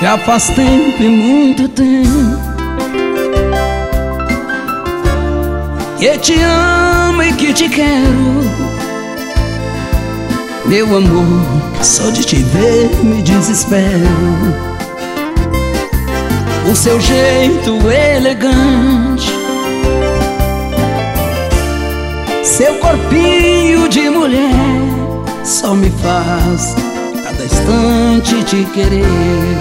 Já faz tempo e muito tempo que te amo e que te quero. Meu amor, só de te ver me desespero. O seu jeito elegante, seu corpinho de mulher, só me faz cada instante te querer.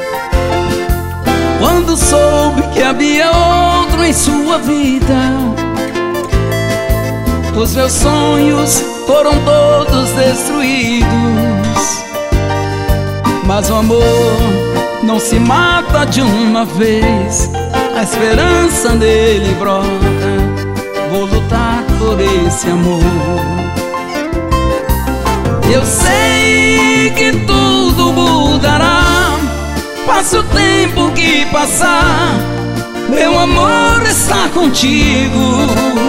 Quando soube que havia outro em sua vida, os meus sonhos foram todos destruídos. Mas o amor não se mata de uma vez, a esperança nele brota. Vou lutar por esse amor. Eu sei que tudo mudará, passe o tempo que passar, meu amor está contigo.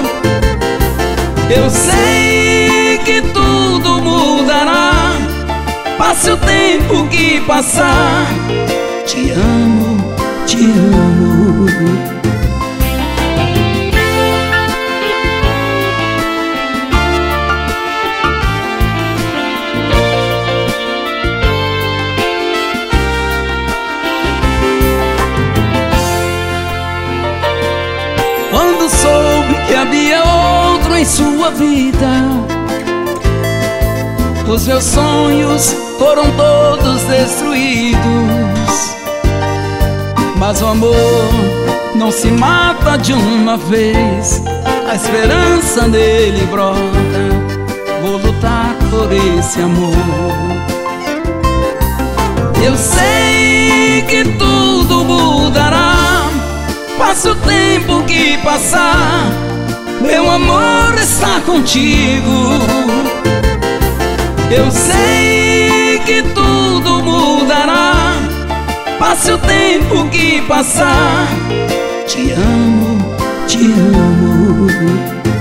Eu sei que tudo mudará, passe o tempo que passar. Te amo, te amo. Quando soube que havia outro em sua vida, os meus sonhos foram todos destruídos. Mas o amor não se mata de uma vez, a esperança nele brota. Vou lutar por esse amor. Eu sei que tudo mudará, passe o tempo que passar, meu amor está contigo. Eu sei que tudo mudará, passe o tempo que passar. Te amo, te amo.